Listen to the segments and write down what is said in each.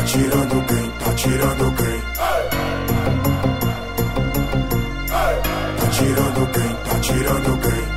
tirando quem? Tá tirando quem? Tá tirando quem? Tá tirando quem?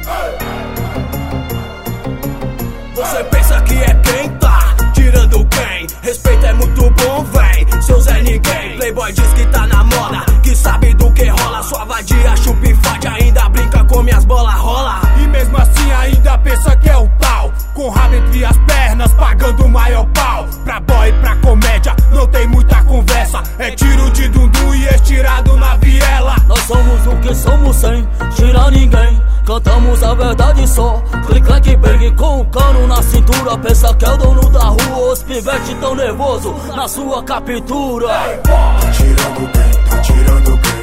Você pensa que é quem tá tirando quem? Respeito é muito bom, véi, seu Zé Ninguém. Playboy diz que tá na moda, que sabe do que rola. Sua vadia chupa e fade, ainda brinca com minhas bolas, rola. E mesmo assim ainda pensa que é o tal, com o rabo entre as pernas, pagando o maior pau. Pra boy, pra comédia, não tem muita conversa. É tiro de dundum e estirado na viela. Nós somos o que somos sem tirar ninguém. Cantamos a verdade só, click, clack, bang. Com o cano na cintura, pensa que é o dono da rua. Os pivetes tão nervoso na sua captura. Tá tirando quem? Tá tirando quem?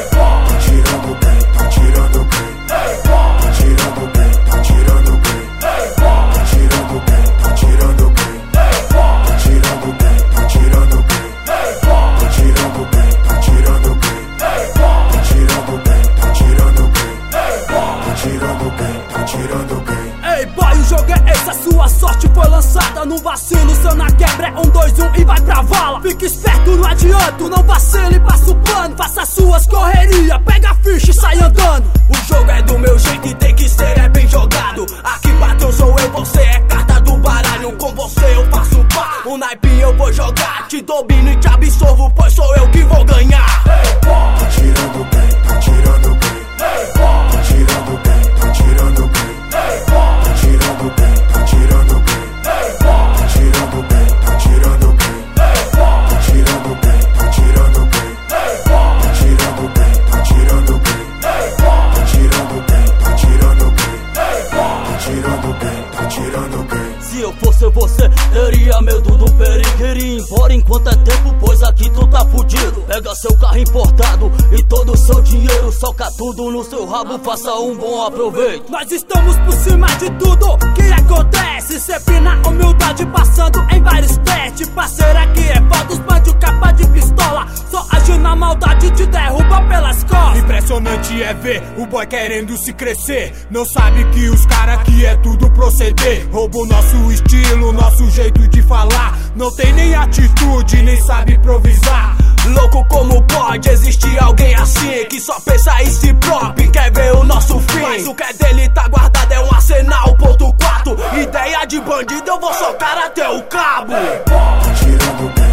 Tá tirando quem? Tá tirando quem? Tá tirando quem? Tá tirando quem? Tá tirando quem? Tá tirando quem? Tá tirando quem? Tá tirando quem? Tá tirando quem? Tá tirando quem? Tá tirando quem? Tá tirando quem? Tá tirando quem? Tá tirando quem? Ei boy, o jogo é esse, a sua sorte foi lançada. No vacilo, seu na quebra é 1, 2, 1 e vai pra vala. Fica esperto, não adianta, não vacile, passa o plano. Faça suas correrias, pega a ficha e sai andando. O jogo é do meu jeito e tem que ser, é bem jogado. Aqui patrão sou eu, você é carta do baralho. Com você eu faço pá, o naipe eu vou jogar. Te domino e te absorvo, pois sou eu que vou ganhar. Tá tirando quem? Tá tirando quem? Tá tirando quem? Tá tirando quem? Tá tirando quem? Tá tirando quem? Tá tirando quem? Tá tirando quem? Tá tirando quem? Tá tirando quem? Tá tirando quem? Tá tirando quem? Tá tirando quem? Tá tirando quem? Tá tirando quem? Tá tirando quem? Se eu fosse você, teria medo do perigo, iria embora enquanto é tempo, pois aqui tu tá fudido. Pega seu carro importado e todo o seu dinheiro, soca tudo no seu rabo, faça um bom aproveito. Nós estamos por cima de tudo que acontece, sempre na humildade, passando em vários testes. Parceiro, aqui é foda, os bandidos capa de pistola, só age na maldade, te derruba pelas costas. Impressionante é ver o boy querendo se crescer. Não sabe que os cara aqui é tudo proceder. Rouba o nosso estilo, nosso jeito de falar. Não tem nem atitude, nem sabe improvisar. Louco, como pode existir alguém assim, que só pensa em si próprio e quer ver o nosso fim. Mas o que é dele tá guardado é um arsenal, ponto 4. Ideia de bandido, eu vou socar até o cabo. Tá tirando quem?